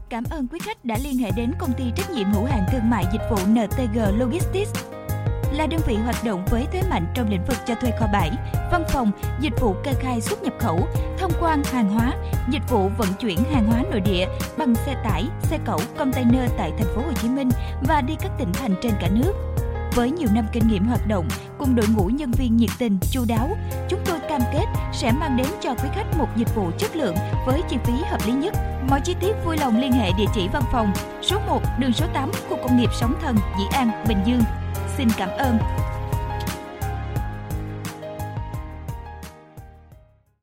Cảm ơn quý khách đã liên hệ đến công ty trách nhiệm hữu hạn thương mại dịch vụ NTG Logistics, là đơn vị hoạt động với thế mạnh trong lĩnh vực cho thuê kho bãi, văn phòng, dịch vụ kê khai xuất nhập khẩu, thông quan hàng hóa, dịch vụ vận chuyển hàng hóa nội địa bằng xe tải, xe cẩu, container tại thành phố Hồ Chí Minh và đi các tỉnh thành trên cả nước. Với nhiều năm kinh nghiệm hoạt động, cùng đội ngũ nhân viên nhiệt tình, chu đáo, chúng tôi cam kết sẽ mang đến cho quý khách một dịch vụ chất lượng với chi phí hợp lý nhất. Mọi chi tiết vui lòng liên hệ địa chỉ văn phòng số 1, đường số 8, khu công nghiệp Sóng Thần, Dĩ An, Bình Dương. Xin cảm ơn.